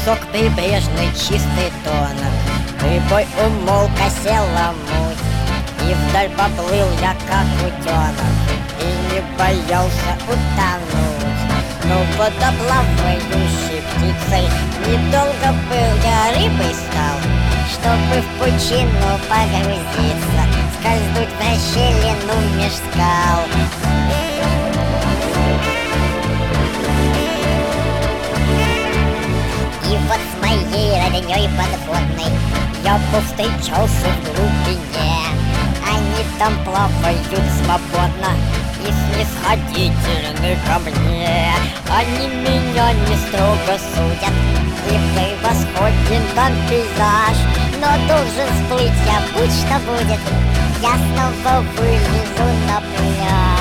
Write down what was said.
песок прибрежный, чистый тонок. Прибой умолк, осела муть, и вдаль поплыл я, как утенок, и не боялся утонуть. Но под оплавающей птицей недолго был, я рыбой стал, чтобы в пучину погрузиться, скользнуть в расщелину меж скал. И вот с моей роднёй подводной я повстречался в глубине. Они там плавают свободно и снисходительны ко мне. Они меня не строго судят, и превосходен там пейзаж. Но должен всплыть я, будь что будет, я снова вылезу на пляж.